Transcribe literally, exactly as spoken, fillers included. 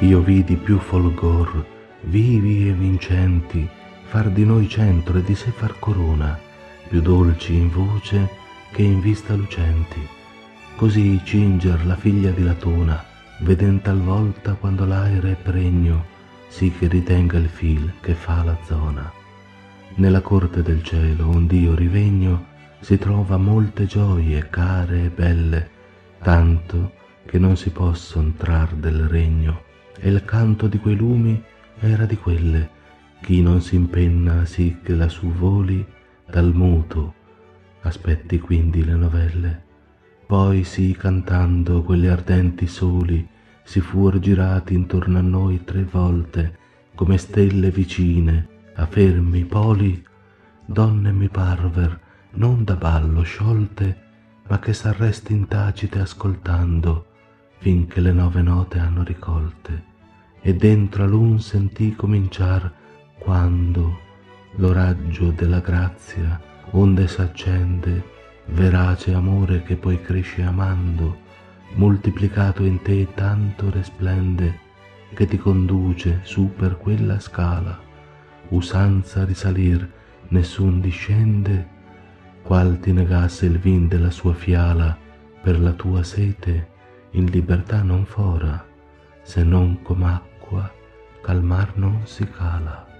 Io vidi più folgor, vivi e vincenti, far di noi centro e di sé far corona, più dolci in voce che in vista lucenti. Così cinger la figlia di Latona, veden talvolta quando l'aere è pregno, sì che ritenga il fil che fa la zona. Nella corte del cielo, ond'io rivegno, si trova molte gioie care e belle, tanto che non si posson trar del regno, e il canto di quei lumi era di quelle, chi non si impenna sì che la su voli dal muto, aspetti quindi le novelle. Poi sì cantando quelli ardenti soli, si fuor girati intorno a noi tre volte, come stelle vicine a fermi poli. Donne mi parver non da ballo sciolte, ma che s'arrestin tacite ascoltando, finché le nove note hanno ricolte. E dentro a l'un sentì cominciar, quando lo raggio della grazia onde s'accende, verace amore che poi cresce amando, moltiplicato in te tanto resplende, che ti conduce su per quella scala, usanza risalir nessun discende, qual ti negasse il vin della sua fiala, per la tua sete in libertà non fora, se non com'acqua calmar non si cala.